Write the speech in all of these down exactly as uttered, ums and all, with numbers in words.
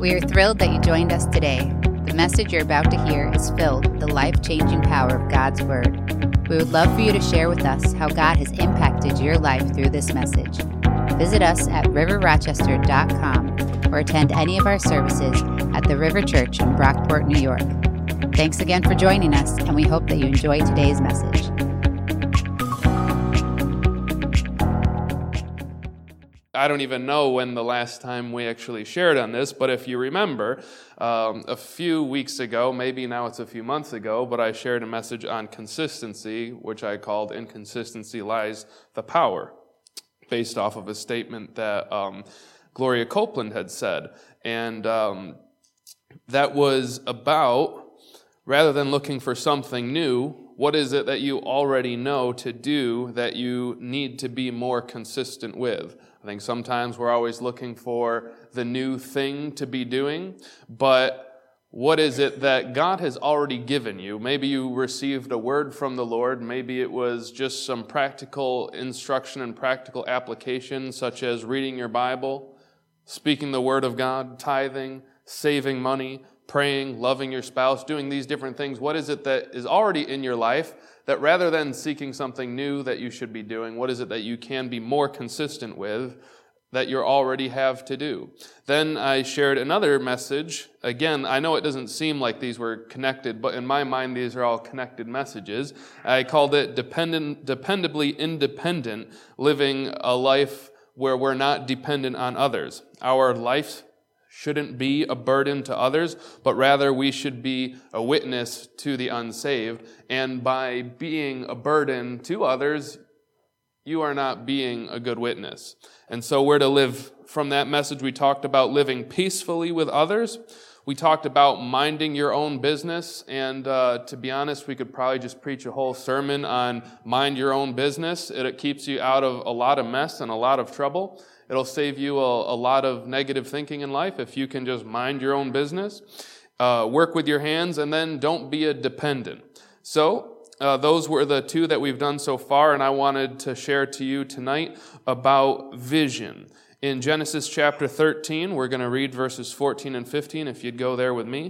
We are thrilled that you joined us today. The message you're about to hear is filled with the life-changing power of God's Word. We would love for you to share with us how God has impacted your life through this message. Visit us at river rochester dot com or attend any of our services at the River Church in Brockport, New York. Thanks again for joining us, and we hope that you enjoy today's message. I don't even know when the last time we actually shared on this, but if you remember, um, a few weeks ago, maybe now it's a few months ago, but I shared a message on consistency, which I called "Inconsistency Lies the Power," based off of a statement that um, Gloria Copeland had said. And um, that was about, rather than looking for something new, what is it that you already know to do that you need to be more consistent with? I think sometimes we're always looking for the new thing to be doing, but what is it that God has already given you? Maybe you received a word from the Lord. Maybe it was just some practical instruction and practical application, such as reading your Bible, speaking the word of God, tithing, saving money, praying, loving your spouse, doing these different things. What is it that is already in your life that rather than seeking something new that you should be doing, what is it that you can be more consistent with that you already have to do? Then I shared another message. Again, I know it doesn't seem like these were connected, but in my mind, these are all connected messages. I called it dependent, dependably independent, living a life where we're not dependent on others. Our life shouldn't be a burden to others, but rather we should be a witness to the unsaved. And by being a burden to others, you are not being a good witness. And so we're to live from that message. We talked about living peacefully with others. We talked about minding your own business. And uh, to be honest, we could probably just preach a whole sermon on mind your own business. It, it keeps you out of a lot of mess and a lot of trouble. It'll save you a, a lot of negative thinking in life if you can just mind your own business, uh, work with your hands, and then don't be a dependent. So uh, those were the two that we've done so far, and I wanted to share to you tonight about vision. In Genesis chapter thirteen, we're going to read verses fourteen and fifteen, if you'd go there with me.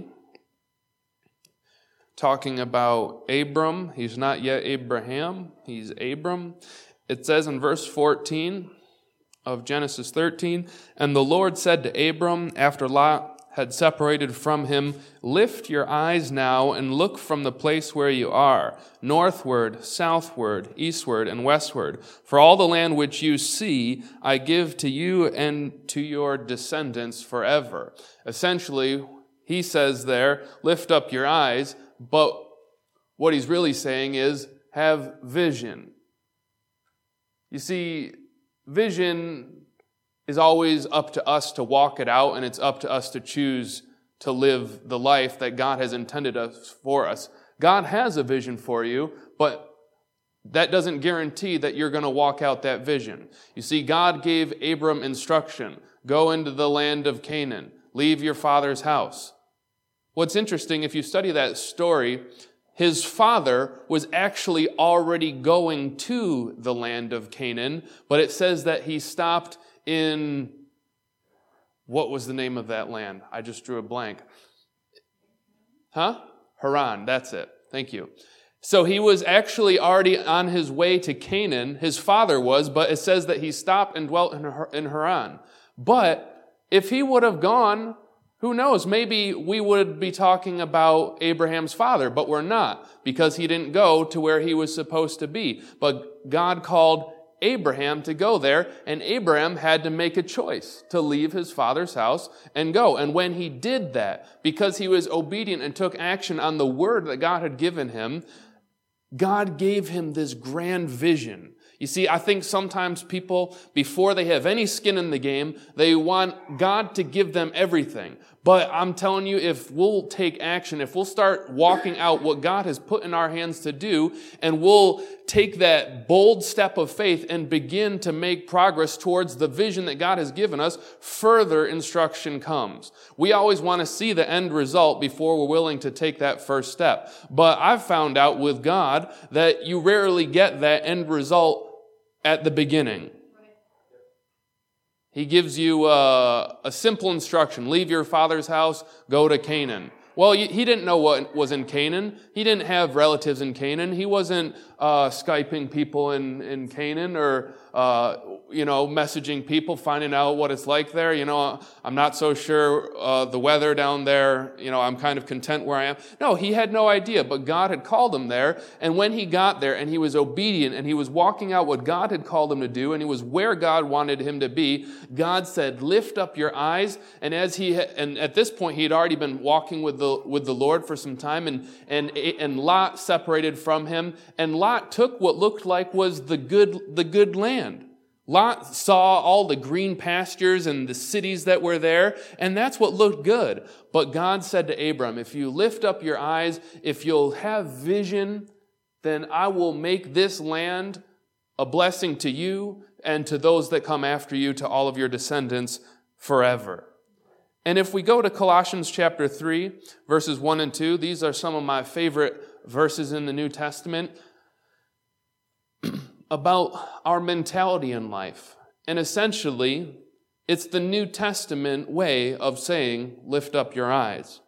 Talking about Abram. He's not yet Abraham. He's Abram. It says in verse fourteen of Genesis thirteen, "And the Lord said to Abram, after Lot had separated from him, Lift your eyes now and look from the place where you are, northward, southward, eastward, and westward. For all the land which you see, I give to you and to your descendants forever." Essentially, he says there, lift up your eyes, but what he's really saying is, have vision. You see, vision is always up to us to walk it out, and it's up to us to choose to live the life that God has intended us for us. God has a vision for you, but that doesn't guarantee that you're going to walk out that vision. You see, God gave Abram instruction. Go into the land of Canaan. Leave your father's house. What's interesting, if you study that story, his father was actually already going to the land of Canaan, but it says that he stopped in, what was the name of that land? I just drew a blank. Huh? Haran, that's it. Thank you. So he was actually already on his way to Canaan, his father was, but it says that he stopped and dwelt in Haran. But if he would have gone, who knows, maybe we would be talking about Abraham's father, but we're not, because he didn't go to where he was supposed to be. But God called Abraham to go there, and Abraham had to make a choice to leave his father's house and go. And when he did that, because he was obedient and took action on the word that God had given him, God gave him this grand vision. You see, I think sometimes people, before they have any skin in the game, they want God to give them everything. But I'm telling you, if we'll take action, if we'll start walking out what God has put in our hands to do, and we'll take that bold step of faith and begin to make progress towards the vision that God has given us, further instruction comes. We always want to see the end result before we're willing to take that first step. But I've found out with God that you rarely get that end result at the beginning. He gives you uh, a simple instruction. Leave your father's house, go to Canaan. Well, he didn't know what was in Canaan. He didn't have relatives in Canaan. He wasn't uh, Skyping people in, in Canaan or, uh, you know, messaging people, finding out what it's like there. You know, I'm not so sure uh, the weather down there. You know, I'm kind of content where I am. No, he had no idea, but God had called him there. And when he got there and he was obedient and he was walking out what God had called him to do and he was where God wanted him to be, God said, lift up your eyes. And as he ha- and at this point, he had already been walking with the with the Lord for some time, and and and Lot separated from him, and Lot took what looked like was the good the good land. Lot saw all the green pastures and the cities that were there, and that's what looked good. But God said to Abram, if you lift up your eyes, if you'll have vision, then I will make this land a blessing to you and to those that come after you, to all of your descendants forever. And if we go to Colossians chapter three, verses one and two, these are some of my favorite verses in the New Testament about our mentality in life. And essentially, it's the New Testament way of saying, lift up your eyes.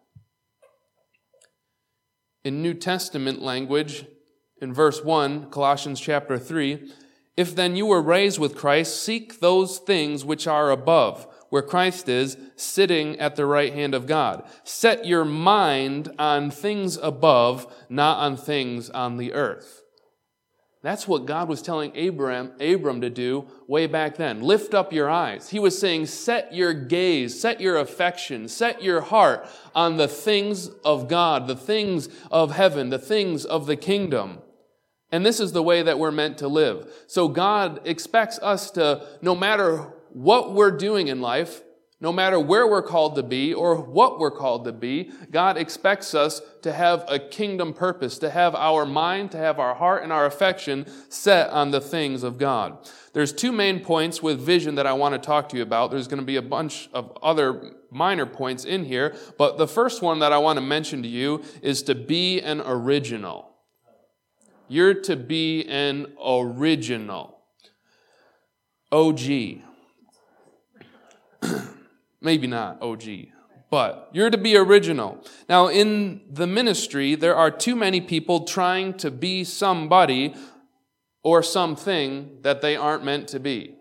In New Testament language, in verse one, Colossians chapter three, if then you were raised with Christ, seek those things which are above, where Christ is, sitting at the right hand of God. Set your mind on things above, not on things on the earth. That's what God was telling Abram, Abram to do way back then. Lift up your eyes. He was saying, set your gaze, set your affection, set your heart on the things of God, the things of heaven, the things of the kingdom. And this is the way that we're meant to live. So God expects us to, no matter what we're doing in life, no matter where we're called to be or what we're called to be, God expects us to have a kingdom purpose, to have our mind, to have our heart and our affection set on the things of God. There's two main points with vision that I want to talk to you about. There's going to be a bunch of other minor points in here, but the first one that I want to mention to you is to be an original. You're to be an original. O G. Maybe not O G, but you're to be original. Now, in the ministry, there are too many people trying to be somebody or something that they aren't meant to be.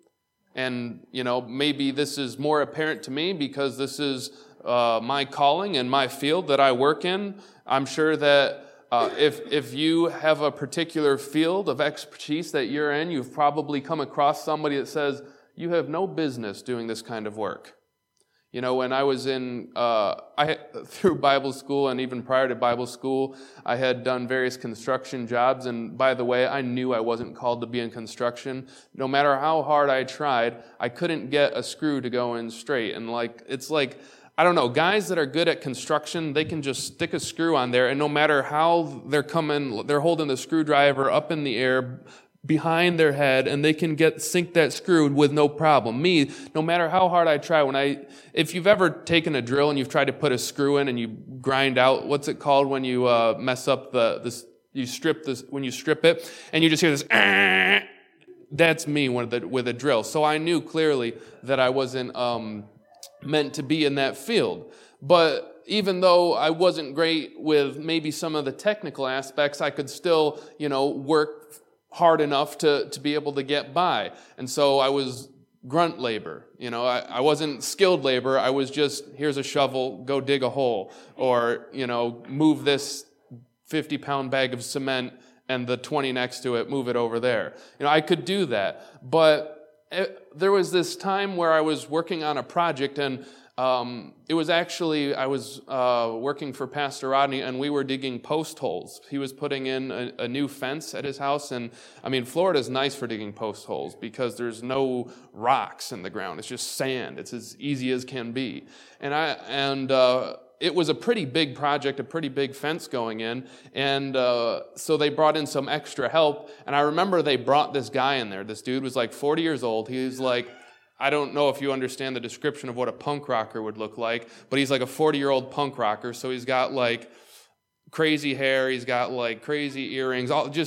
And, you know, maybe this is more apparent to me because this is uh, my calling and my field that I work in. I'm sure that uh, if if you have a particular field of expertise that you're in, you've probably come across somebody that says, you have no business doing this kind of work. You know, when I was in, uh, I through Bible school and even prior to Bible school, I had done various construction jobs. And by the way, I knew I wasn't called to be in construction. No matter how hard I tried, I couldn't get a screw to go in straight. And like, it's like, I don't know, guys that are good at construction, they can just stick a screw on there. And no matter how they're coming, they're holding the screwdriver up in the air behind their head, and they can get sink that screw with no problem. Me, no matter how hard I try, when I, if you've ever taken a drill and you've tried to put a screw in and you grind out, what's it called when you uh, mess up the this, you strip this when you strip it, and you just hear this. Ah! That's me with a, with a drill. So I knew clearly that I wasn't um, meant to be in that field, but even though I wasn't great with maybe some of the technical aspects, I could still, you know, work hard enough to, to be able to get by. And so I was grunt labor. You know, I, I wasn't skilled labor. I was just, here's a shovel, go dig a hole. Or, you know, move this fifty pound bag of cement and the twenty next to it, move it over there. You know, I could do that. But it, there was this time where I was working on a project, and Um, it was actually, I was uh, working for Pastor Rodney, and we were digging post holes. He was putting in a, a new fence at his house, and I mean, Florida's nice for digging post holes because there's no rocks in the ground. It's just sand. It's as easy as can be. And I and uh, it was a pretty big project, a pretty big fence going in, and uh, so they brought in some extra help. And I remember they brought this guy in there. This dude was like forty years old. He was like, I don't know if you understand the description of what a punk rocker would look like, but he's like a forty-year-old punk rocker. So he's got like crazy hair, he's got like crazy earrings, all just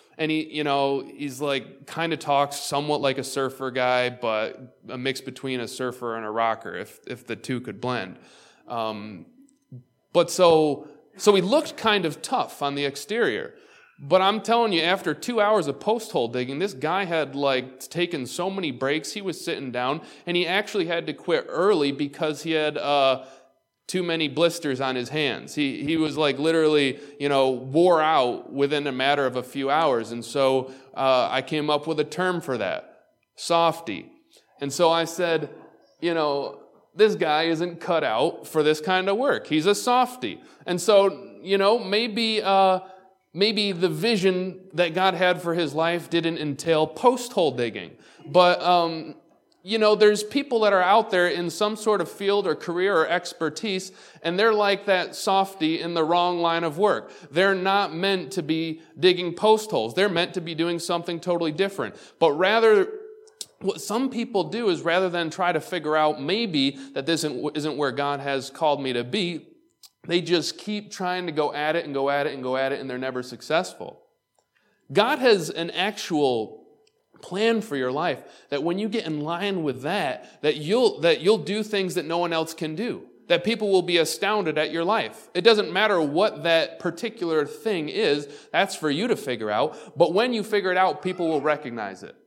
And he, you know, he's like kind of talks somewhat like a surfer guy, but a mix between a surfer and a rocker, if if the two could blend. Um, but so so he looked kind of tough on the exterior. But I'm telling you, after two hours of post hole digging, this guy had like taken so many breaks. He was sitting down, and he actually had to quit early because he had uh, too many blisters on his hands. He he was like literally, you know, wore out within a matter of a few hours. And so uh, I came up with a term for that, softy. And so I said, you know, this guy isn't cut out for this kind of work. He's a softy. And so, you know, maybe uh, maybe the vision that God had for his life didn't entail post-hole digging. But, um, you know, there's people that are out there in some sort of field or career or expertise, and they're like that softy in the wrong line of work. They're not meant to be digging post holes. They're meant to be doing something totally different. But rather, what some people do is rather than try to figure out maybe that this isn't, isn't where God has called me to be, they just keep trying to go at it and go at it and go at it, and they're never successful. God has an actual plan for your life that when you get in line with that, that you'll that you'll do things that no one else can do. That people will be astounded at your life. It doesn't matter what that particular thing is, that's for you to figure out. But when you figure it out, people will recognize it.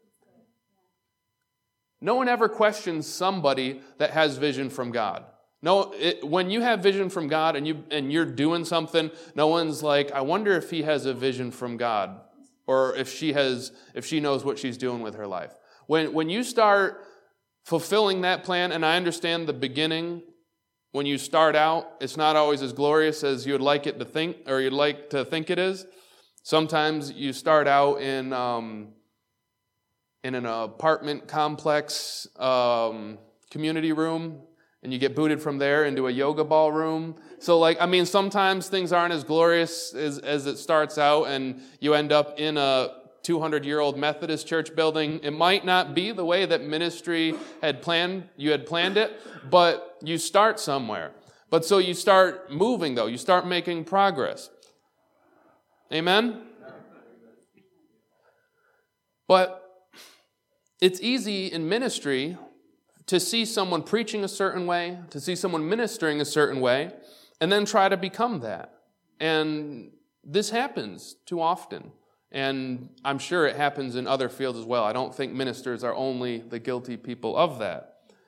No one ever questions somebody that has vision from God. No, it, when you have vision from God and you and you're doing something, no one's like, I wonder if he has a vision from God, or if she has, if she knows what she's doing with her life. When when you start fulfilling that plan, and I understand the beginning, when you start out, it's not always as glorious as you would like it to think, or you'd like to think it is. Sometimes you start out in um, in an apartment complex um, community room, and you get booted from there into a yoga ballroom. So, like, I mean, sometimes things aren't as glorious as, as it starts out, and you end up in a two hundred year old Methodist church building. It might not be the way that ministry had planned, you had planned it, but you start somewhere. But so you start moving, though. You start making progress. Amen? But it's easy in ministry to see someone preaching a certain way, to see someone ministering a certain way, and then try to become that. And this happens too often. And I'm sure it happens in other fields as well. I don't think ministers are only the guilty people of that.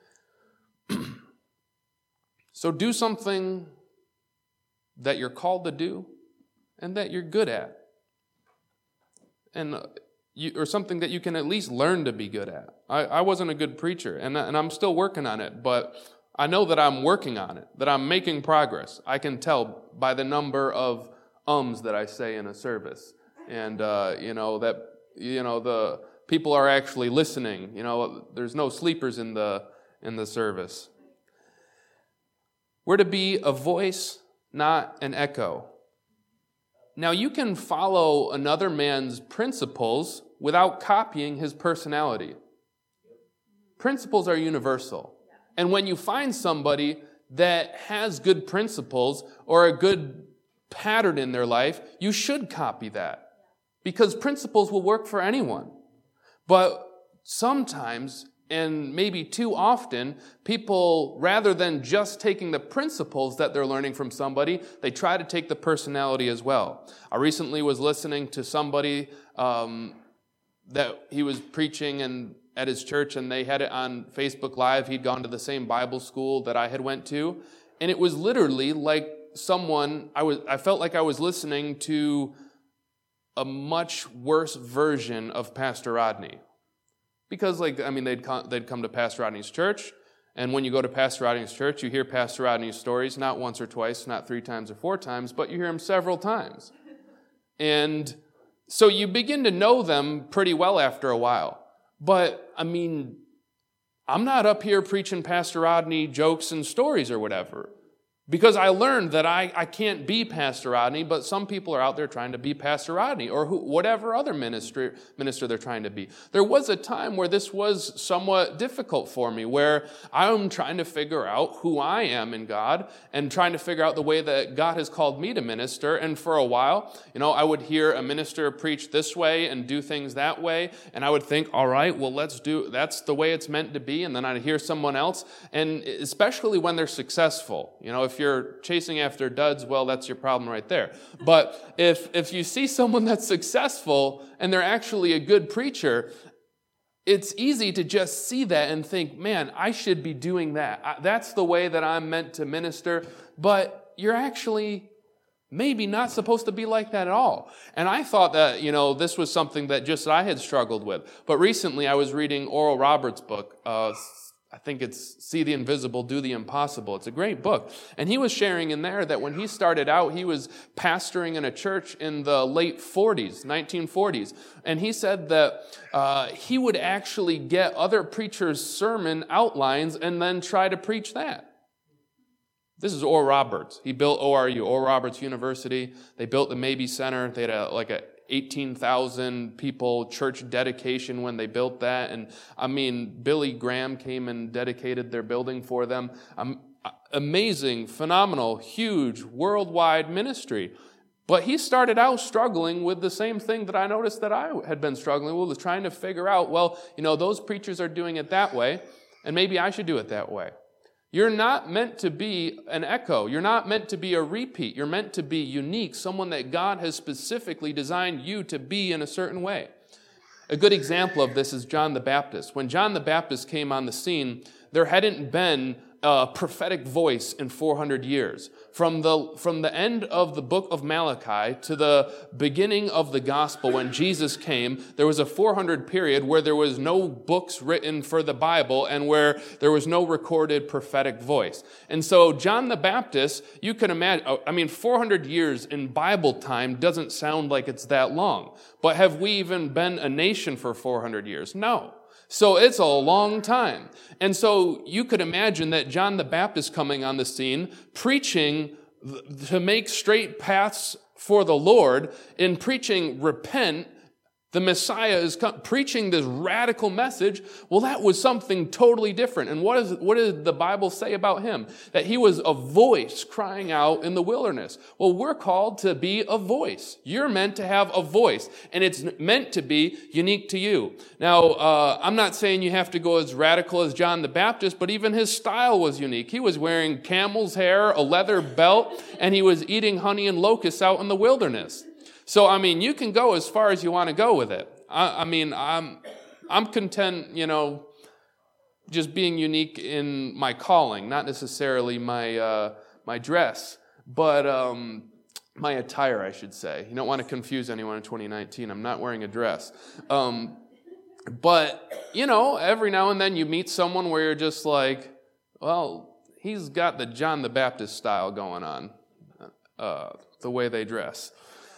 So do something that you're called to do and that you're good at. And You, or something that you can at least learn to be good at. I, I wasn't a good preacher, and, and I'm still working on it, but I know that I'm working on it, that I'm making progress. I can tell by the number of ums that I say in a service, and uh, you know that you know the people are actually listening. You know, there's no sleepers in the in the service. We're to be a voice, not an echo. Now, you can follow another man's principles without copying his personality. Principles are universal. And when you find somebody that has good principles or a good pattern in their life, you should copy that. Because principles will work for anyone. But sometimes, and maybe too often, people, rather than just taking the principles that they're learning from somebody, they try to take the personality as well. I recently was listening to somebody um, that he was preaching and at his church, and they had it on Facebook Live. He'd gone to the same Bible school that I had went to, and it was literally like someone, I was, I felt like I was listening to a much worse version of Pastor Rodney. Because, like, I mean, they'd come, they'd come to Pastor Rodney's church, and when you go to Pastor Rodney's church, you hear Pastor Rodney's stories, not once or twice, not three times or four times, but you hear them several times. And so you begin to know them pretty well after a while. But, I mean, I'm not up here preaching Pastor Rodney jokes and stories or whatever. Because I learned that I, I can't be Pastor Rodney, but some people are out there trying to be Pastor Rodney or who, whatever other ministry, minister they're trying to be. There was a time where this was somewhat difficult for me, where I'm trying to figure out who I am in God and trying to figure out the way that God has called me to minister. And for a while, you know, I would hear a minister preach this way and do things that way. And I would think, all right, well, let's do, that's the way it's meant to be. And then I'd hear someone else. And especially when they're successful, you know, if If you're chasing after duds, well, that's your problem right there. But if if you see someone that's successful and they're actually a good preacher, it's easy to just see that and think, man, I should be doing that. That's the way that I'm meant to minister. But you're actually maybe not supposed to be like that at all. And I thought that, you know, this was something that just I had struggled with. But recently I was reading Oral Roberts' book, uh, I think it's See the Invisible, Do the Impossible. It's a great book. And he was sharing in there that when he started out, he was pastoring in a church in the late forties, nineteen forties. And he said that uh, he would actually get other preachers' sermon outlines and then try to preach that. This is Oral Roberts. He built O R U, Oral Roberts University. They built the Mabee Center. They had a, like a eighteen thousand people church dedication when they built that. And I mean, Billy Graham came and dedicated their building for them. Um, amazing, phenomenal, huge, worldwide ministry. But he started out struggling with the same thing that I noticed that I had been struggling with, trying to figure out, well, you know, those preachers are doing it that way, and maybe I should do it that way. You're not meant to be an echo. You're not meant to be a repeat. You're meant to be unique, someone that God has specifically designed you to be in a certain way. A good example of this is John the Baptist. When John the Baptist came on the scene, there hadn't been a prophetic voice in four hundred years. From the, from the end of the book of Malachi to the beginning of the gospel, when Jesus came, there was a four hundred period where there was no books written for the Bible and where there was no recorded prophetic voice. And so John the Baptist, you can imagine, I mean, four hundred years in Bible time doesn't sound like it's that long. But have we even been a nation for four hundred years? No. So it's a long time. And so you could imagine that John the Baptist coming on the scene, preaching to make straight paths for the Lord, in preaching, repent, the Messiah is come, preaching this radical message. Well, that was something totally different. And what, is, what did the Bible say about him? That he was a voice crying out in the wilderness. Well, we're called to be a voice. You're meant to have a voice, and it's meant to be unique to you. Now, uh, I'm not saying you have to go as radical as John the Baptist, but even his style was unique. He was wearing camel's hair, a leather belt, and he was eating honey and locusts out in the wilderness. So, I mean, you can go as far as you want to go with it. I, I mean, I'm I'm content, you know, just being unique in my calling, not necessarily my uh, my dress, but um, my attire, I should say. You don't want to confuse anyone in twenty nineteen. I'm not wearing a dress. Um, but, you know, every now and then you meet someone where you're just like, well, he's got the John the Baptist style going on, uh, the way they dress.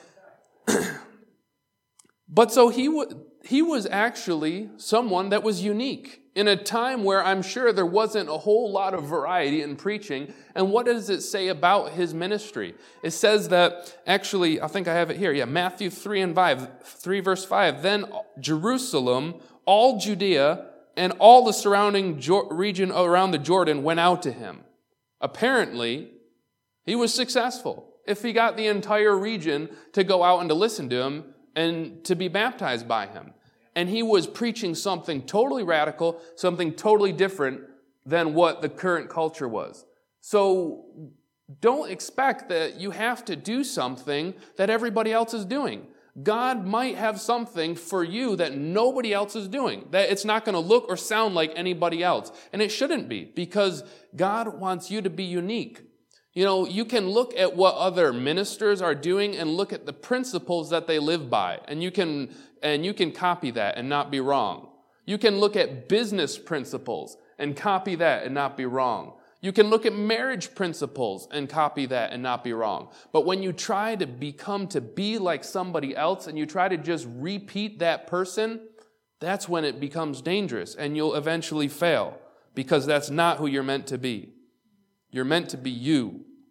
But so he w- he was actually someone that was unique in a time where I'm sure there wasn't a whole lot of variety in preaching. And what does it say about his ministry? It says that, actually, I think I have it here. Yeah, Matthew three and five, three verse five. Then Jerusalem, all Judea, and all the surrounding jo- region around the Jordan went out to him. Apparently, he was successful. If he got the entire region to go out and to listen to him and to be baptized by him. And he was preaching something totally radical, something totally different than what the current culture was. So don't expect that you have to do something that everybody else is doing. God might have something for you that nobody else is doing, that it's not going to look or sound like anybody else. And it shouldn't be, because God wants you to be unique. You know, you can look at what other ministers are doing and look at the principles that they live by, and you can and you can copy that and not be wrong. You can look at business principles and copy that and not be wrong. You can look at marriage principles and copy that and not be wrong. But when you try to become to be like somebody else and you try to just repeat that person, that's when it becomes dangerous and you'll eventually fail, because that's not who you're meant to be. You're meant to be you.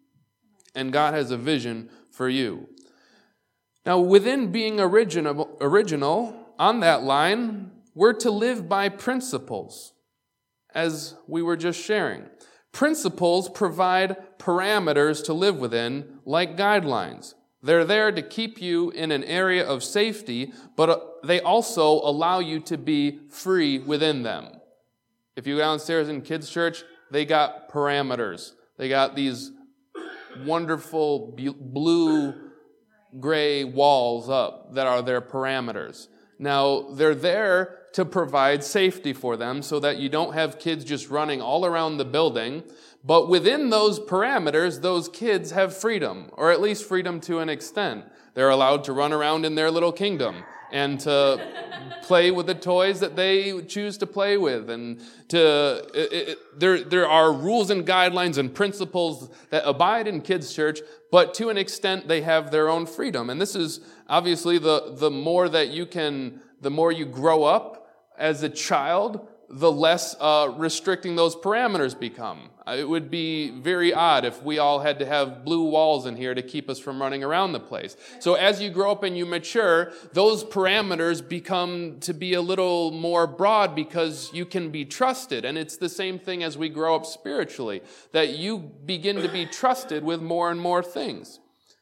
and God has a vision for you. Now, within being original, original on that line, we're to live by principles, as we were just sharing. Principles provide parameters to live within, like guidelines. They're there to keep you in an area of safety, but they also allow you to be free within them. If you go downstairs in kids' church, they got parameters. They got these wonderful blue, gray walls up that are their parameters. Now, they're there to provide safety for them so that you don't have kids just running all around the building. But within those parameters, those kids have freedom, or at least freedom to an extent. They're allowed to run around in their little kingdom and to play with the toys that they choose to play with. And to it, it, there, there are rules and guidelines and principles that abide in kids' church, but to an extent, they have their own freedom. And this is obviously the, the more that you can, the more you grow up as a child, the less uh, restricting those parameters become. It would be very odd if we all had to have blue walls in here to keep us from running around the place. So as you grow up and you mature, those parameters become to be a little more broad because you can be trusted. And it's the same thing as we grow up spiritually, that you begin to be trusted with more and more things.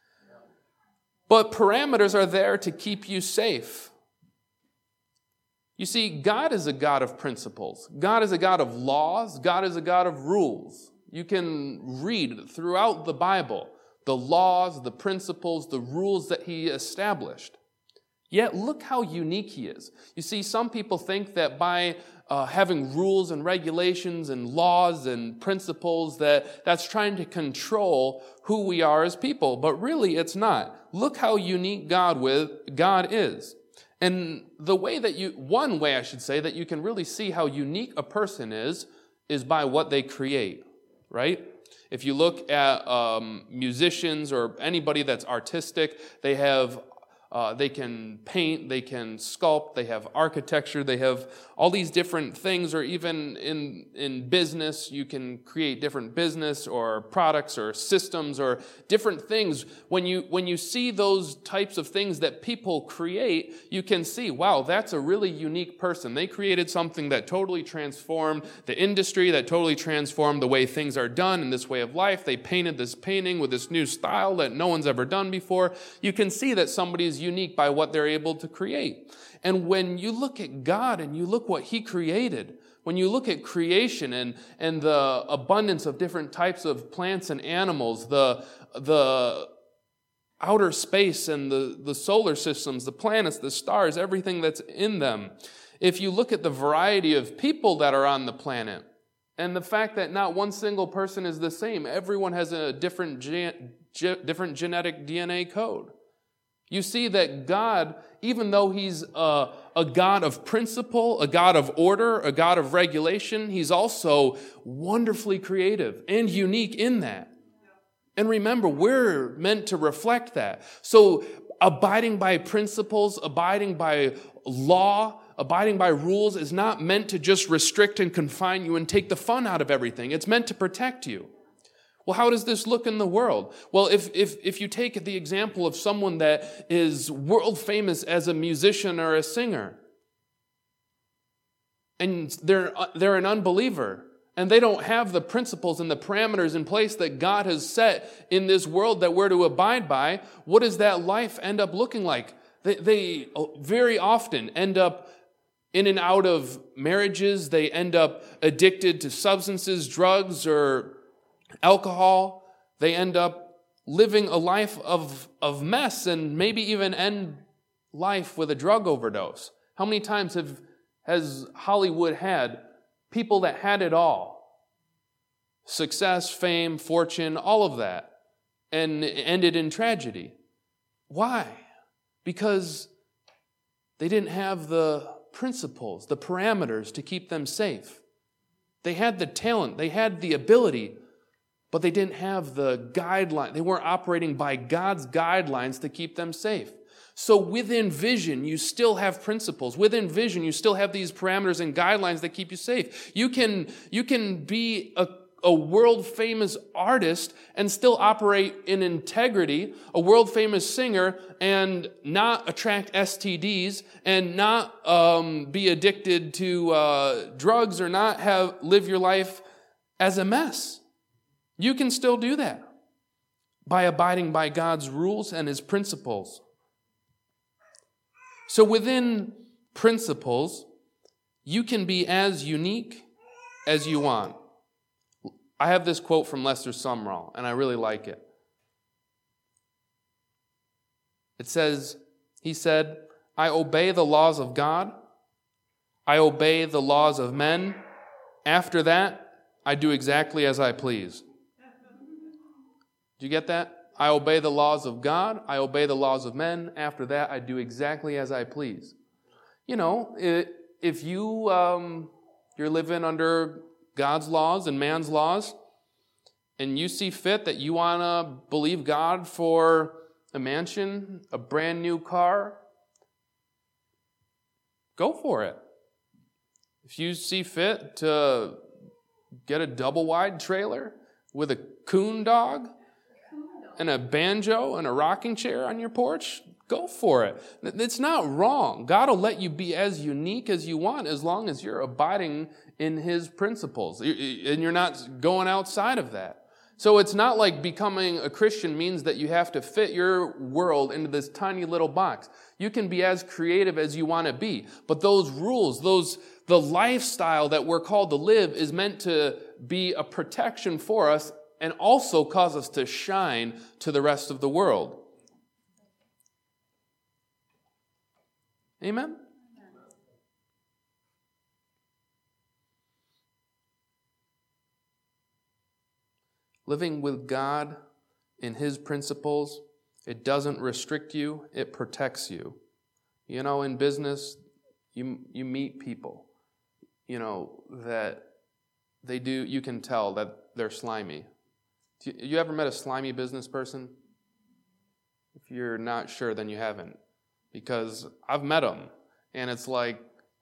But parameters are there to keep you safe. You see, God is a God of principles. God is a God of laws. God is a God of rules. You can read throughout the Bible the laws, the principles, the rules that He established. Yet look how unique He is. You see, some people think that by uh, having rules and regulations and laws and principles that that's trying to control who we are as people. But really, it's not. Look how unique God with God is. And the way that you, one way I should say, that you can really see how unique a person is, is by what they create, right? If you look at um, musicians or anybody that's artistic, they have, uh, they can paint, they can sculpt, they have architecture, they have all these different things, or even in, in business, you can create different business or products or systems or different things. When you, when you see those types of things that people create, you can see, wow, that's a really unique person. They created something that totally transformed the industry, that totally transformed the way things are done in this way of life. They painted this painting with this new style that no one's ever done before. You can see that somebody is unique by what they're able to create. And when you look at God and you look what He created, when you look at creation and, and the abundance of different types of plants and animals, the, the outer space and the, the solar systems, the planets, the stars, everything that's in them, if you look at the variety of people that are on the planet, and the fact that not one single person is the same, everyone has a different, gen, ge, different genetic D N A code. You see that God, even though He's a, a God of principle, a God of order, a God of regulation, He's also wonderfully creative and unique in that. And remember, we're meant to reflect that. So abiding by principles, abiding by law, abiding by rules is not meant to just restrict and confine you and take the fun out of everything. It's meant to protect you. Well, how does this look in the world? Well, if, if, if you take the example of someone that is world famous as a musician or a singer, and they're, they're an unbeliever, and they don't have the principles and the parameters in place that God has set in this world that we're to abide by, what does that life end up looking like? They, they very often end up in and out of marriages. They end up addicted to substances, drugs, or alcohol. They end up living a life of, of mess and maybe even end life with a drug overdose. How many times have has Hollywood had people that had it all? Success, fame, fortune, all of that, and ended in tragedy. Why? Because they didn't have the principles, the parameters to keep them safe. They had the talent, they had the ability, but they didn't have the guideline. They weren't operating by God's guidelines to keep them safe. So within vision, you still have principles. Within vision, you still have these parameters and guidelines that keep you safe. You can, you can be a, a world-famous artist and still operate in integrity, a world-famous singer and not attract S T Ds and not um, be addicted to uh, drugs or not have live your life as a mess. You can still do that by abiding by God's rules and His principles. So within principles, you can be as unique as you want. I have this quote from Lester Sumrall, and I really like it. It says, he said, "I obey the laws of God. I obey the laws of men. After that, I do exactly as I please." Do you get that? I obey the laws of God. I obey the laws of men. After that, I do exactly as I please. You know, if you, um, you're living under God's laws and man's laws, and you see fit that you want to believe God for a mansion, a brand new car, go for it. If you see fit to get a double-wide trailer with a coon dog and a banjo and a rocking chair on your porch, go for it. It's not wrong. God will let you be as unique as you want as long as you're abiding in His principles and you're not going outside of that. So it's not like becoming a Christian means that you have to fit your world into this tiny little box. You can be as creative as you want to be. But those rules, those the lifestyle that we're called to live is meant to be a protection for us and also cause us to shine to the rest of the world. Amen? Living with God in His principles, it doesn't restrict you, it protects you. You know, in business, you you meet people, you know, that they do, you can tell that they're slimy. Do you, you ever met a slimy business person? If you're not sure, then you haven't. Because I've met them, and it's like,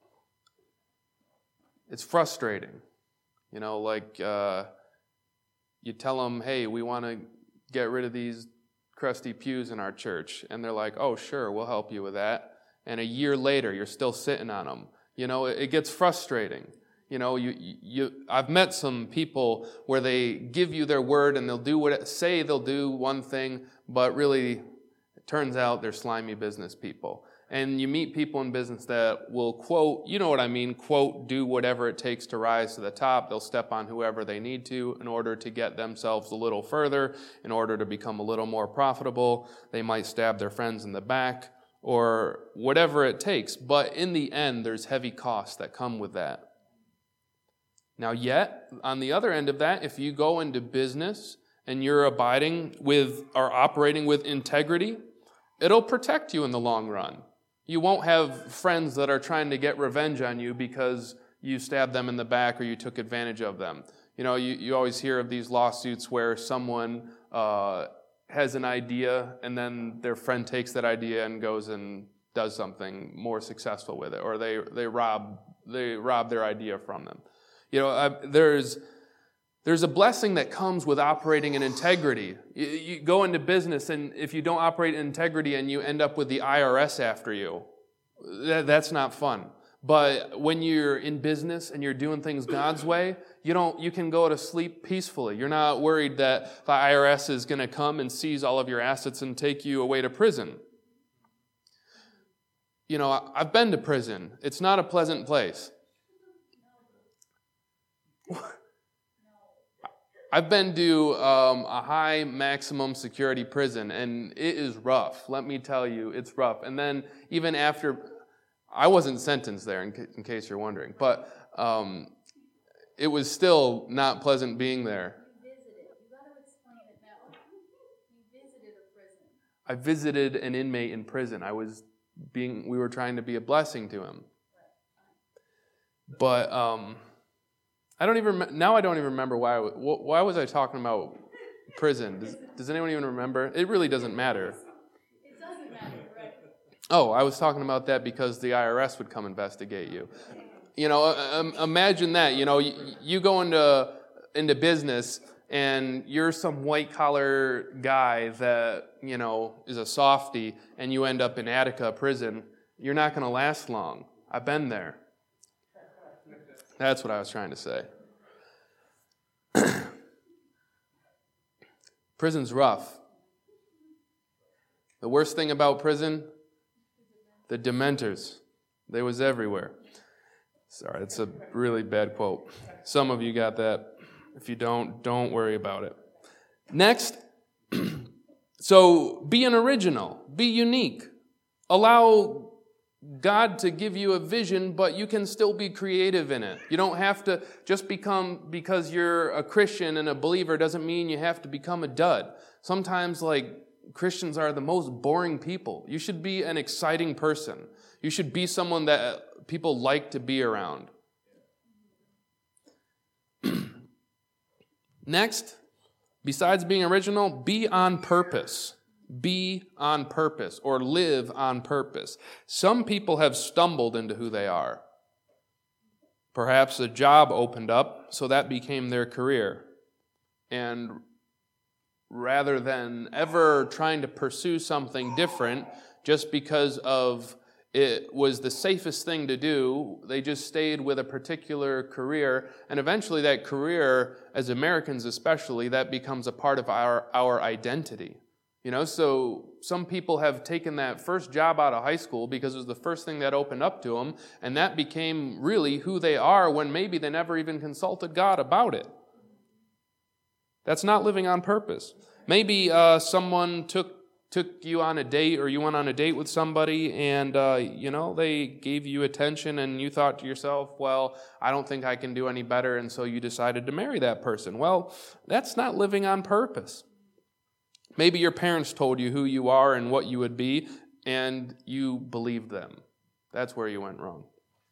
it's frustrating. You know, like, uh, you tell them, hey, we want to get rid of these crusty pews in our church. And they're like, oh, sure, we'll help you with that. And a year later, you're still sitting on them. You know, it, it gets frustrating. You know, you, you, I've met some people where they give you their word and they'll do what, say they'll do one thing, but really it turns out they're slimy business people. And you meet people in business that will quote, you know what I mean, quote, do whatever it takes to rise to the top. They'll step on whoever they need to in order to get themselves a little further, in order to become a little more profitable. They might stab their friends in the back or whatever it takes. But in the end, there's heavy costs that come with that. Now yet, on the other end of that, if you go into business and you're abiding with or operating with integrity, it'll protect you in the long run. You won't have friends that are trying to get revenge on you because you stabbed them in the back or you took advantage of them. You know, you, you always hear of these lawsuits where someone uh, has an idea and then their friend takes that idea and goes and does something more successful with it, or they they rob they rob their idea from them. You know, I, there's there's a blessing that comes with operating in integrity. You, you go into business, and if you don't operate in integrity and you end up with the I R S after you, that, that's not fun. But when you're in business and you're doing things God's way, you don't you can go to sleep peacefully. You're not worried that the I R S is going to come and seize all of your assets and take you away to prison. You know, I've been to prison. It's not a pleasant place. I've been to um, a high maximum security prison, and it is rough. Let me tell you, it's rough. And then even after, I wasn't sentenced there, in, ca- in case you're wondering, but um, it was still not pleasant being there. You visited. You got to explain it now. You visited a prison. I visited an inmate in prison. I was being, we were trying to be a blessing to him. But um, I don't even now. I don't even remember why. I, why was I talking about prison? Does, does anyone even remember? It really doesn't matter. It doesn't matter, right? Oh, I was talking about that because the I R S would come investigate you. You know, um, imagine that. You know, you, you go into into business and you're some white-collar guy that, you know, is a softie, and you end up in Attica prison, you're not going to last long. I've been there. That's what I was trying to say. Prison's rough. The worst thing about prison, the Dementors. They was everywhere. Sorry, that's a really bad quote. Some of you got that. If you don't, don't worry about it. Next, so be an original. Be unique. Allow God to give you a vision, but you can still be creative in it. You don't have to just become, because you're a Christian and a believer doesn't mean you have to become a dud. Sometimes, like, Christians are the most boring people. You should be an exciting person. You should be someone that people like to be around. Next, besides being original, be on purpose. Be on purpose, or live on purpose. Some people have stumbled into who they are. Perhaps a job opened up, so that became their career. And rather than ever trying to pursue something different, just because of it was the safest thing to do, they just stayed with a particular career, and eventually that career, as Americans especially, that becomes a part of our, our identity. You know, so some people have taken that first job out of high school because it was the first thing that opened up to them, and that became really who they are when maybe they never even consulted God about it. That's not living on purpose. Maybe uh, someone took took you on a date, or you went on a date with somebody, and, uh, you know, they gave you attention, and you thought to yourself, well, I don't think I can do any better, and so you decided to marry that person. Well, that's not living on purpose. Maybe your parents told you who you are and what you would be, and you believed them. That's where you went wrong.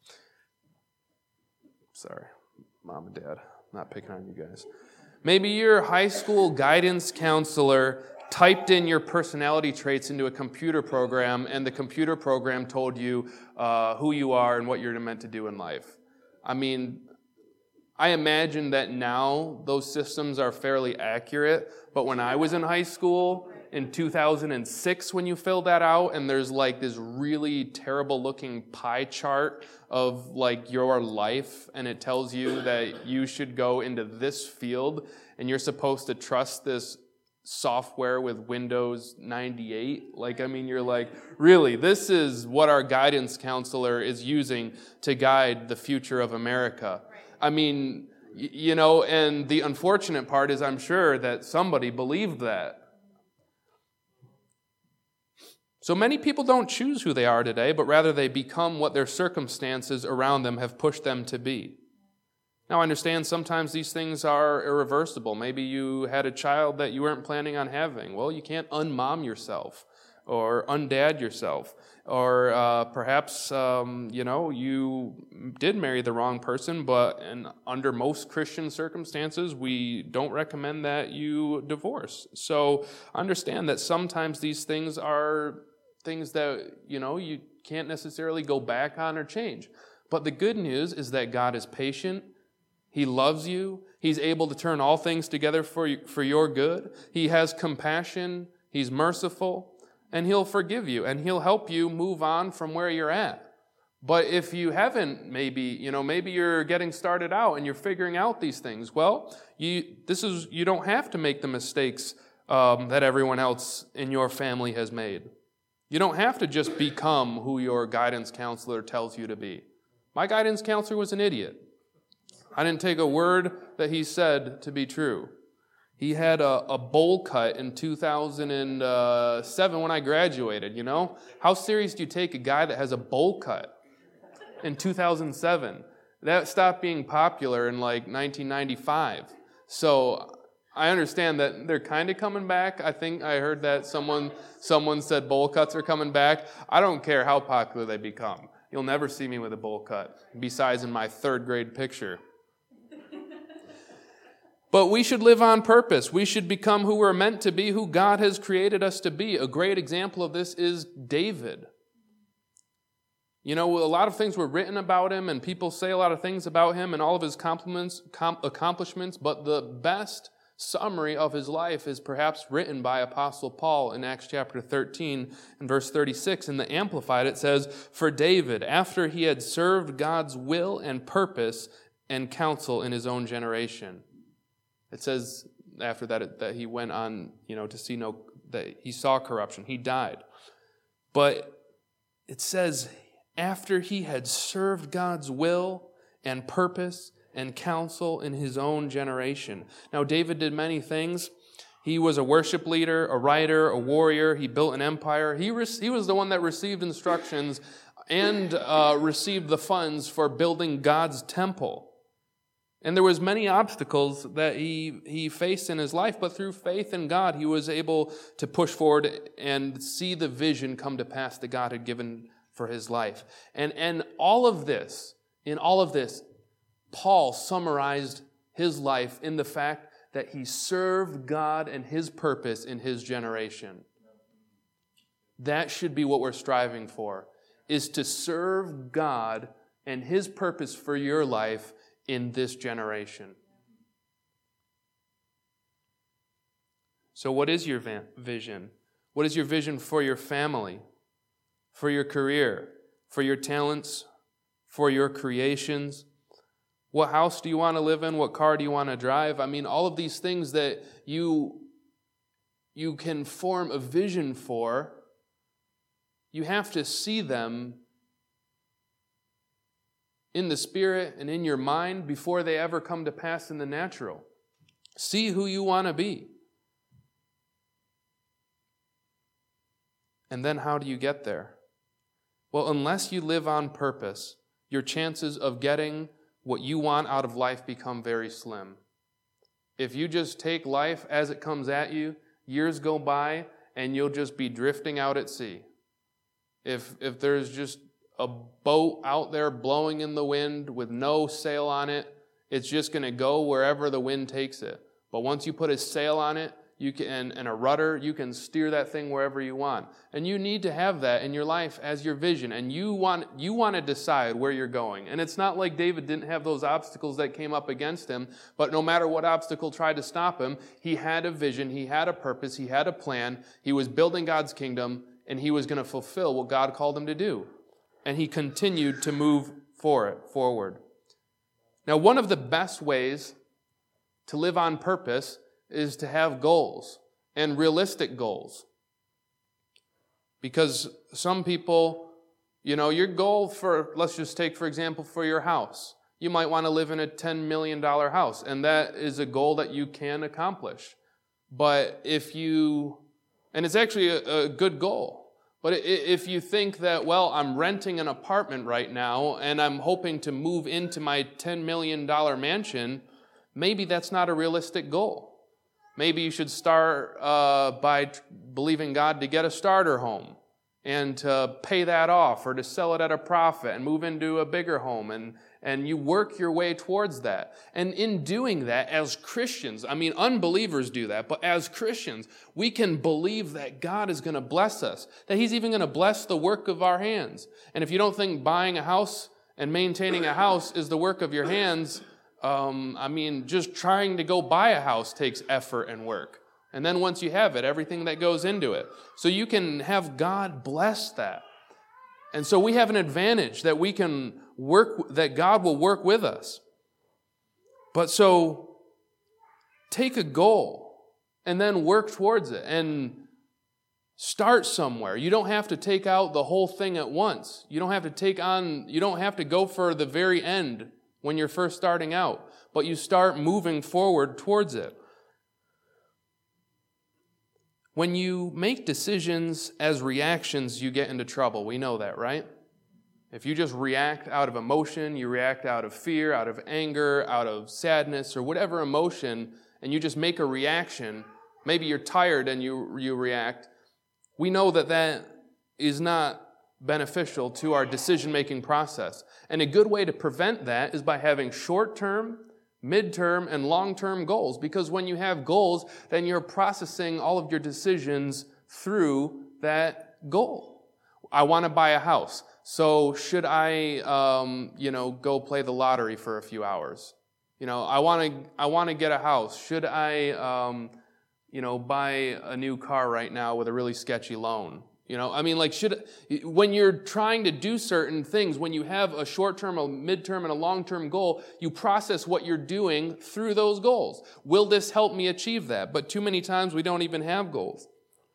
Sorry, Mom and Dad, not picking on you guys. Maybe your high school guidance counselor typed in your personality traits into a computer program, and the computer program told you uh, who you are and what you're meant to do in life. I mean, I imagine that now those systems are fairly accurate, but when I was in high school in two thousand six, when you filled that out, and there's like this really terrible looking pie chart of like your life, and it tells you that you should go into this field, and you're supposed to trust this software with Windows ninety-eight. Like, I mean, you're like, really, this is what our guidance counselor is using to guide the future of America. I mean, you know, and the unfortunate part is I'm sure that somebody believed that. So many people don't choose who they are today, but rather they become what their circumstances around them have pushed them to be. Now, I understand sometimes these things are irreversible. Maybe you had a child that you weren't planning on having. Well, you can't unmom yourself or undad yourself. Or uh, perhaps, um, you know, you did marry the wrong person, but and under most Christian circumstances, we don't recommend that you divorce. So understand that sometimes these things are things that, you know, you can't necessarily go back on or change. But the good news is that God is patient. He loves you. He's able to turn all things together for you, for your good. He has compassion. He's merciful. And He'll forgive you, and He'll help you move on from where you're at. But if you haven't, maybe, you know, maybe you're getting started out and you're figuring out these things, well, you this is you don't have to make the mistakes um, that everyone else in your family has made. You don't have to just become who your guidance counselor tells you to be. My guidance counselor was an idiot. I didn't take a word that he said to be true. He had a, a bowl cut in two thousand seven when I graduated, you know? How serious do you take a guy that has a bowl cut in two thousand seven? That stopped being popular in like nineteen ninety-five. So I understand that they're kind of coming back. I think I heard that someone someone said bowl cuts are coming back. I don't care how popular they become. You'll never see me with a bowl cut, besides in my third grade picture. But we should live on purpose. We should become who we're meant to be, who God has created us to be. A great example of this is David. You know, a lot of things were written about him, and people say a lot of things about him and all of his compliments, com- accomplishments, but the best summary of his life is perhaps written by Apostle Paul in Acts chapter thirteen and verse thirty-six. In the Amplified, it says, "For David, after he had served God's will and purpose and counsel in his own generation." It says after that that he went on, you know, to see no, that he saw corruption. He died. But it says, after he had served God's will and purpose and counsel in his own generation. Now, David did many things. He was a worship leader, a writer, a warrior. He built an empire. He, re- he was the one that received instructions and uh, received the funds for building God's temple. And there was many obstacles that he, he faced in his life, but through faith in God, he was able to push forward and see the vision come to pass that God had given for his life. And, and all of this, in all of this, Paul summarized his life in the fact that he served God and his purpose in his generation. That should be what we're striving for, is to serve God and his purpose for your life in this generation. So what is your vision? What is your vision for your family, for your career, for your talents, for your creations? What house do you want to live in? What car do you want to drive? I mean, all of these things that you, you can form a vision for, you have to see them in the spirit and in your mind before they ever come to pass in the natural. See who you want to be. And then how do you get there? Well, unless you live on purpose, your chances of getting what you want out of life become very slim. If you just take life as it comes at you, years go by and you'll just be drifting out at sea. If if there's just a boat out there blowing in the wind with no sail on it, it's just going to go wherever the wind takes it. But once you put a sail on it, you can and, and a rudder, you can steer that thing wherever you want. And you need to have that in your life as your vision. And you want you want to decide where you're going. And it's not like David didn't have those obstacles that came up against him, but no matter what obstacle tried to stop him, he had a vision, he had a purpose, he had a plan. He was building God's kingdom, and he was going to fulfill what God called him to do. And he continued to move for it, forward. Now, one of the best ways to live on purpose is to have goals, and realistic goals. Because some people, you know, your goal for, let's just take, for example, for your house. You might want to live in a ten million dollars house, and that is a goal that you can accomplish. But if you, and it's actually a, a good goal, but if you think that, well, I'm renting an apartment right now, and I'm hoping to move into my ten million dollars mansion, maybe that's not a realistic goal. Maybe you should start uh, by t- believing God to get a starter home and to pay that off, or to sell it at a profit and move into a bigger home, and, and you work your way towards that. And in doing that, as Christians, I mean, unbelievers do that, but as Christians, we can believe that God is going to bless us, that He's even going to bless the work of our hands. And if you don't think buying a house and maintaining a house is the work of your hands, Um, I mean, just trying to go buy a house takes effort and work. And then once you have it, everything that goes into it. So you can have God bless that. And so we have an advantage that we can work, that God will work with us. But so take a goal and then work towards it and start somewhere. You don't have to take out the whole thing at once. You don't have to take on, you don't have to go for the very end when you're first starting out, but you start moving forward towards it. When you make decisions as reactions, you get into trouble. We know that, right? If you just react out of emotion, you react out of fear, out of anger, out of sadness, or whatever emotion, and you just make a reaction, maybe you're tired and you, you react, we know that that is not beneficial to our decision-making process. And a good way to prevent that is by having short-term, mid-term, and long-term goals. Because when you have goals, then you're processing all of your decisions through that goal. I want to buy a house. So should I, um, you know, go play the lottery for a few hours? You know, I want to I want to get a house. Should I, um, you know, buy a new car right now with a really sketchy loan? You know, I mean, like, should when you're trying to do certain things, when you have a short-term, a mid-term, and a long-term goal, you process what you're doing through those goals. Will this help me achieve that? But too many times we don't even have goals.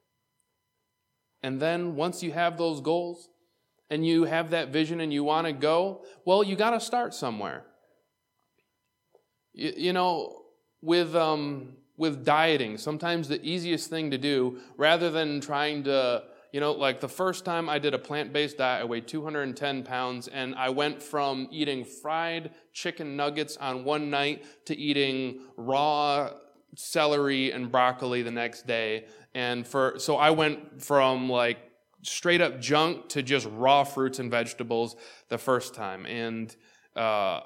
And then once you have those goals and you have that vision and you want to go, well, you got to start somewhere. You, you know, with um, with dieting, sometimes the easiest thing to do, rather than trying to, you know, like the first time I did a plant-based diet, I weighed two hundred ten pounds, and I went from eating fried chicken nuggets on one night to eating raw celery and broccoli the next day. And for so I went from like straight up junk to just raw fruits and vegetables the first time. And uh,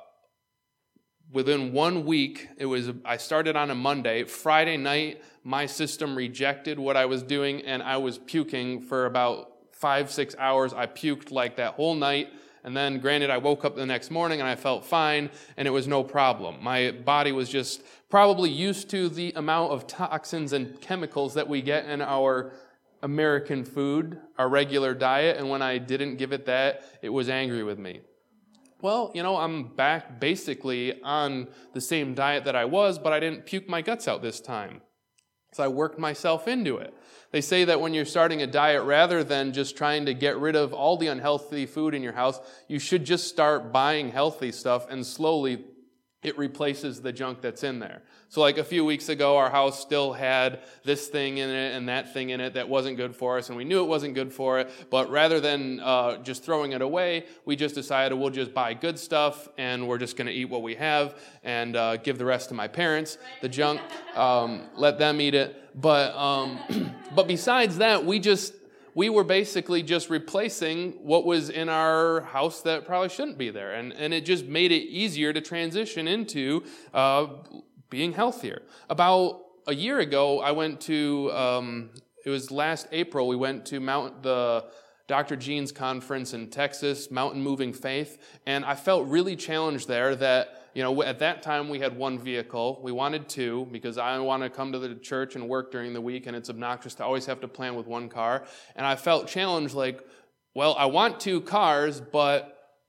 within one week, it was I started on a Monday. Friday night, my system rejected what I was doing, and I was puking for about five, six hours. I puked like that whole night. And then, granted, I woke up the next morning and I felt fine, and it was no problem. My body was just probably used to the amount of toxins and chemicals that we get in our American food, our regular diet, and when I didn't give it that, it was angry with me. Well, you know, I'm back basically on the same diet that I was, but I didn't puke my guts out this time. So I worked myself into it. They say that when you're starting a diet, rather than just trying to get rid of all the unhealthy food in your house, you should just start buying healthy stuff, and slowly it replaces the junk that's in there. So like a few weeks ago, our house still had this thing in it and that thing in it that wasn't good for us, and we knew it wasn't good for it, but rather than uh, just throwing it away, we just decided we'll just buy good stuff, and we're just going to eat what we have and uh, give the rest to my parents, the junk, um, let them eat it. But um, but besides that, we just we were basically just replacing what was in our house that probably shouldn't be there. And, and it just made it easier to transition into uh, being healthier. About a year ago, I went to, um, it was last April, we went to Mount, the Doctor Gene's conference in Texas, Mountain Moving Faith, and I felt really challenged there that, you know, at that time we had one vehicle. We wanted two because I want to come to the church and work during the week, and it's obnoxious to always have to plan with one car. And I felt challenged like, well, I want two cars, but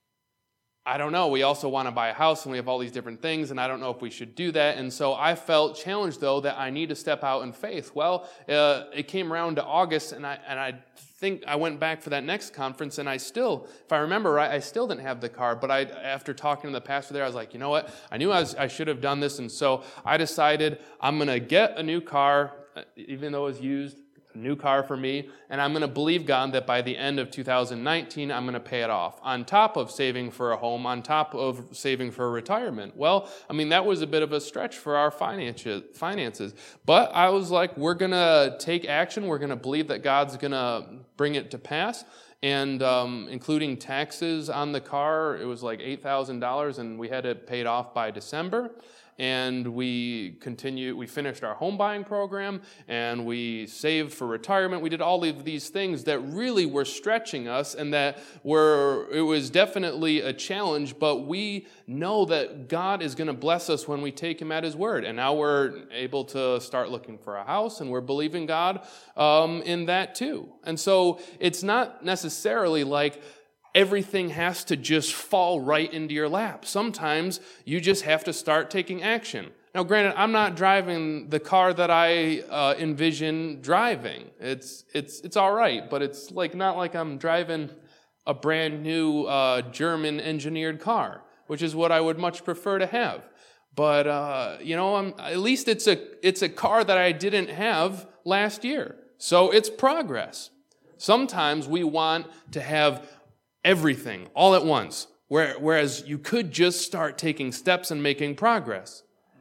I don't know. We also want to buy a house, and we have all these different things, and I don't know if we should do that. And so I felt challenged, though, that I need to step out in faith. Well, uh, it came around to August, and I and I think I went back for that next conference, and I still, if I remember right, I still didn't have the car. But I, after talking to the pastor there, I was like, you know what? I knew I, was, I should have done this, and so I decided I'm going to get a new car, even though it was used. New car for me, and I'm going to believe God that by the end of two thousand nineteen, I'm going to pay it off, on top of saving for a home, on top of saving for retirement. Well, I mean, that was a bit of a stretch for our finances, but I was like, we're going to take action. We're going to believe that God's going to bring it to pass, and um, including taxes on the car, it was like eight thousand dollars, and we had it paid off by December. And we continued, we finished our home buying program, and we saved for retirement. We did all of these things that really were stretching us, and that were, it was definitely a challenge, but we know that God is going to bless us when we take Him at His word. And now we're able to start looking for a house, and we're believing God um, in that too. And so it's not necessarily like everything has to just fall right into your lap. Sometimes you just have to start taking action. Now, granted, I'm not driving the car that I uh, envision driving. It's it's it's all right, but it's like not like I'm driving a brand new uh, German engineered car, which is what I would much prefer to have. But uh, you know, I'm, at least it's a it's a car that I didn't have last year, so it's progress. Sometimes we want to have everything all at once, whereas you could just start taking steps and making progress.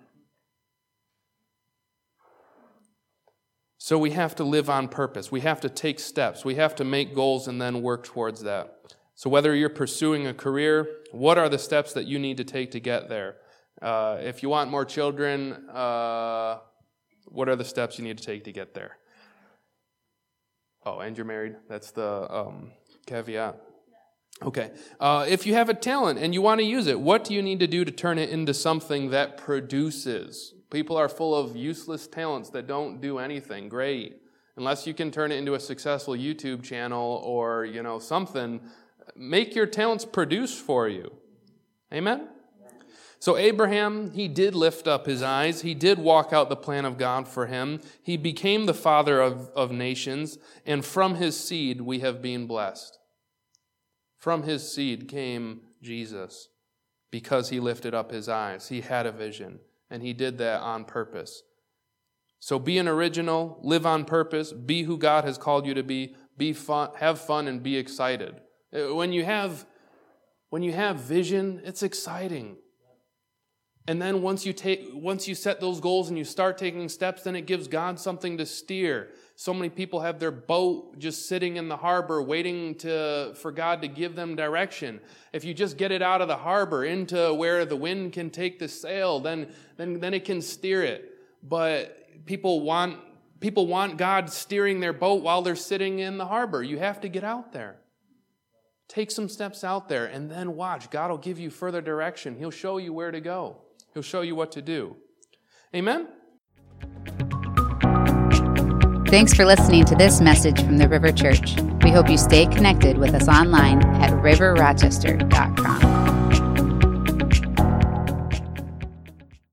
So we have to live on purpose. We have to take steps. We have to make goals and then work towards that. So whether you're pursuing a career, what are the steps that you need to take to get there? Uh, if you want more children, uh, what are the steps you need to take to get there? Oh, and you're married. That's the um, caveat. Okay. Uh, if you have a talent and you want to use it, what do you need to do to turn it into something that produces? People are full of useless talents that don't do anything. Great. Unless you can turn it into a successful YouTube channel or, you know, something, make your talents produce for you. Amen? So Abraham, he did lift up his eyes. He did walk out the plan of God for him. He became the father of, of nations, and from his seed we have been blessed. From his seed came Jesus because he lifted up his eyes. He had a vision, and he did that on purpose. So be an original, live on purpose, be who God has called you to be, be fun, have fun, and be excited. When you have, when you have vision, it's exciting. And then once you take, once you set those goals and you start taking steps, then it gives God something to steer. So many people have their boat just sitting in the harbor waiting to for God to give them direction. If you just get it out of the harbor into where the wind can take the sail, then then then it can steer it. But people want people want God steering their boat while they're sitting in the harbor. You have to get out there. Take some steps out there and then watch. God will give you further direction. He'll show you where to go. He'll show you what to do. Amen? Thanks for listening to this message from the River Church. We hope you stay connected with us online at river rochester dot com.